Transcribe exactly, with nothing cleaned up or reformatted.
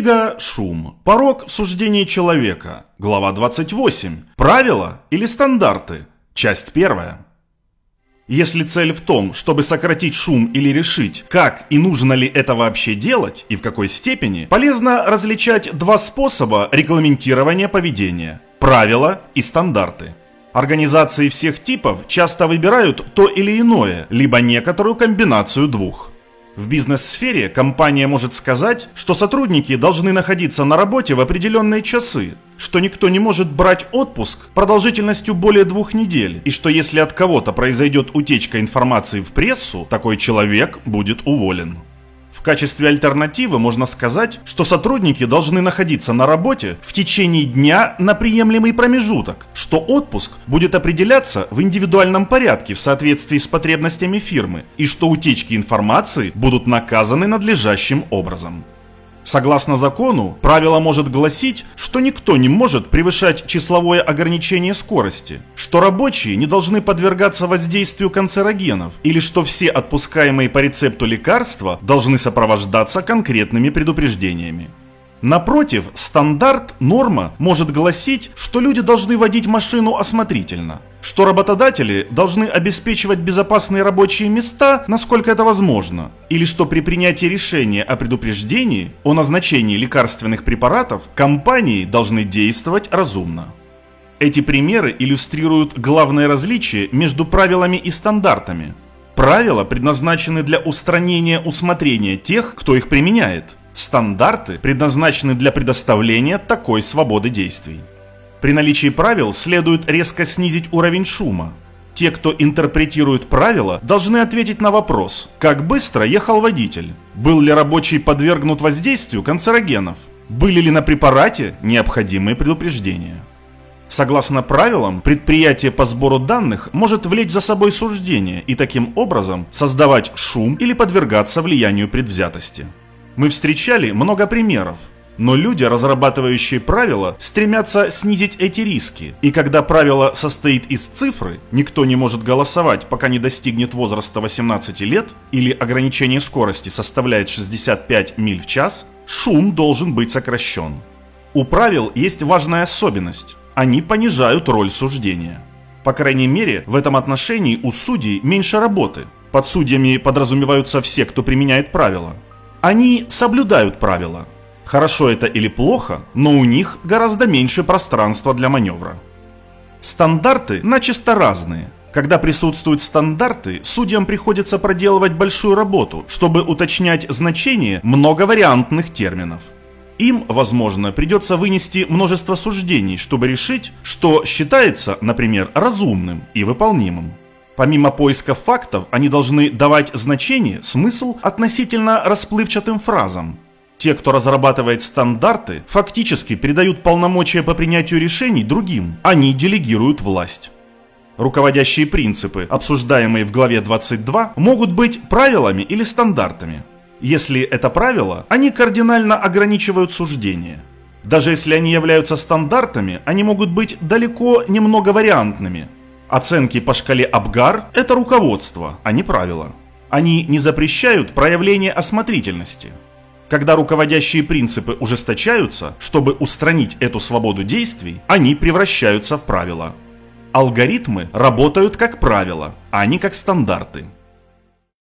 Книга «Шум. Порог в суждении человека». Глава двадцать восемь. Правила или стандарты? Часть первая. Если цель в том, чтобы сократить шум или решить, как и нужно ли это вообще делать и в какой степени, полезно различать два способа регламентирования поведения – правила и стандарты. Организации всех типов часто выбирают то или иное, либо некоторую комбинацию двух. В бизнес-сфере компания может сказать, что сотрудники должны находиться на работе в определенные часы, что никто не может брать отпуск продолжительностью более двух недель, и что если от кого-то произойдет утечка информации в прессу, такой человек будет уволен. В качестве альтернативы можно сказать, что сотрудники должны находиться на работе в течение дня на приемлемый промежуток, что отпуск будет определяться в индивидуальном порядке в соответствии с потребностями фирмы и что утечки информации будут наказаны надлежащим образом. Согласно закону, правило может гласить, что никто не может превышать числовое ограничение скорости, что рабочие не должны подвергаться воздействию канцерогенов или что все отпускаемые по рецепту лекарства должны сопровождаться конкретными предупреждениями. Напротив, стандарт, норма, может гласить, что люди должны водить машину осмотрительно, что работодатели должны обеспечивать безопасные рабочие места, насколько это возможно, или что при принятии решения о предупреждении о назначении лекарственных препаратов компании должны действовать разумно. Эти примеры иллюстрируют главное различие между правилами и стандартами. Правила предназначены для устранения усмотрения тех, кто их применяет. Стандарты предназначены для предоставления такой свободы действий. При наличии правил следует резко снизить уровень шума. Те, кто интерпретирует правила, должны ответить на вопрос, как быстро ехал водитель, был ли рабочий подвергнут воздействию канцерогенов, были ли на препарате необходимые предупреждения. Согласно правилам, предприятие по сбору данных может влечь за собой суждение и таким образом создавать шум или подвергаться влиянию предвзятости. Мы встречали много примеров, но люди, разрабатывающие правила, стремятся снизить эти риски, и когда правило состоит из цифры, никто не может голосовать, пока не достигнет возраста восемнадцати лет, или ограничение скорости составляет шестьдесят пять миль в час, шум должен быть сокращен. У правил есть важная особенность – они понижают роль суждения. По крайней мере, в этом отношении у судей меньше работы. Под судьями подразумеваются все, кто применяет правила. Они соблюдают правила. Хорошо это или плохо, но у них гораздо меньше пространства для маневра. Стандарты начисто разные. Когда присутствуют стандарты, судьям приходится проделывать большую работу, чтобы уточнять значение многовариантных терминов. Им, возможно, придется вынести множество суждений, чтобы решить, что считается, например, разумным и выполнимым. Помимо поиска фактов, они должны давать значение, смысл относительно расплывчатым фразам. Те, кто разрабатывает стандарты, фактически передают полномочия по принятию решений другим, они делегируют власть. Руководящие принципы, обсуждаемые в главе двадцать два, могут быть правилами или стандартами. Если это правила, они кардинально ограничивают суждение. Даже если они являются стандартами, они могут быть далеко не многовариантными. Оценки по шкале Апгар – это руководство, а не правила. Они не запрещают проявление осмотрительности. Когда руководящие принципы ужесточаются, чтобы устранить эту свободу действий, они превращаются в правила. Алгоритмы работают как правила, а не как стандарты.